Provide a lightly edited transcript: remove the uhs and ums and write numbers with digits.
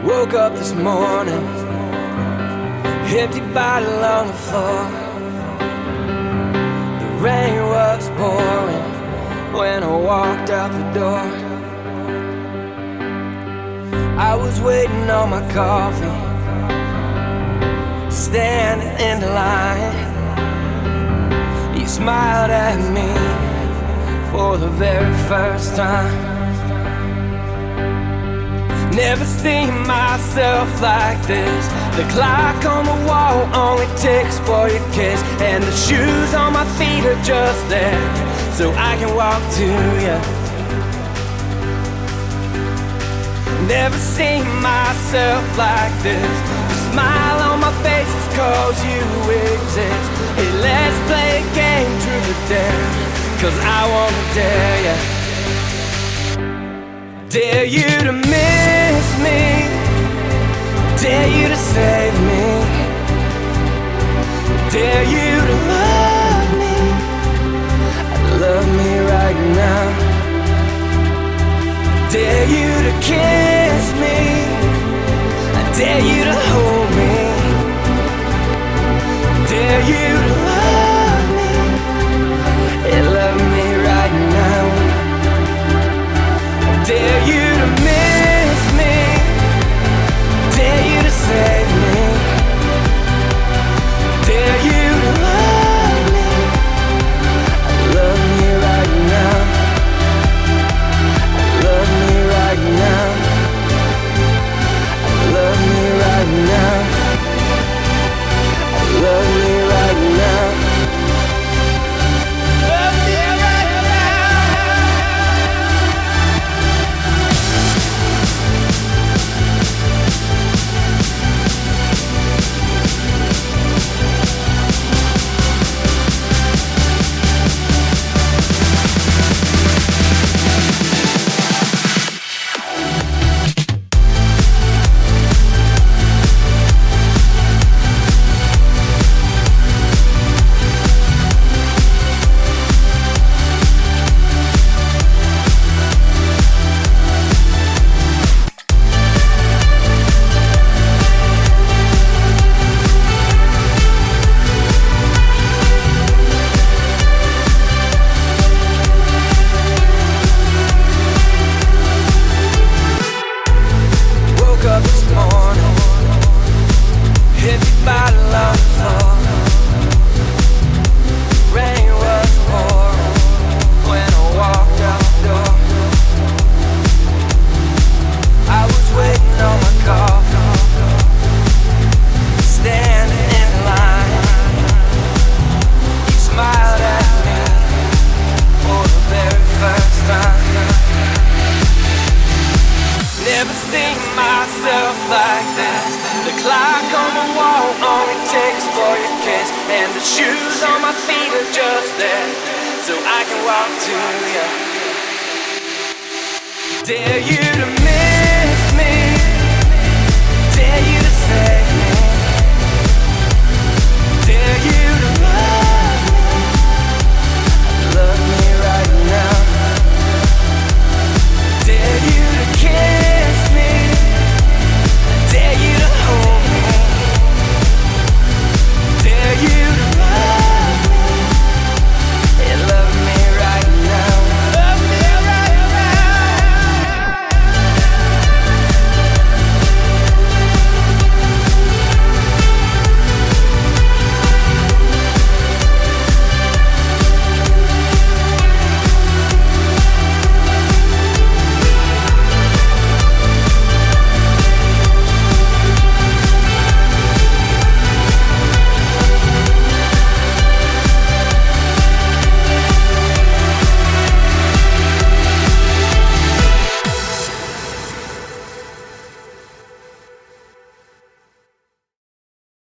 Woke up this morning, empty bottle on the floor. The rain was pouring when I walked out the door. I was waiting on my coffee, standing in the line. You smiled at me for the very first time. Never seen myself like this. The clock on the wall only ticks for your kiss, and the shoes on my feet are just there so I can walk to you. Never seen myself like this. The smile on my face is 'cause you exist. Hey, let's play a game, truth or dare, 'cause I wanna dare you. Dare you to miss me, dare you to save me, dare you to love me right now. Dare you to kiss me, I dare you to hold me, dare you to love me, yeah, love me right now. Dare you to miss me, dare you to save me, dare you to love me right now, love me right now, love me right now, love me right now. Never seen myself like this. The clock on the wall only ticks for your kiss, and the shoes on my feet are just there so I can walk to you. Dare you to miss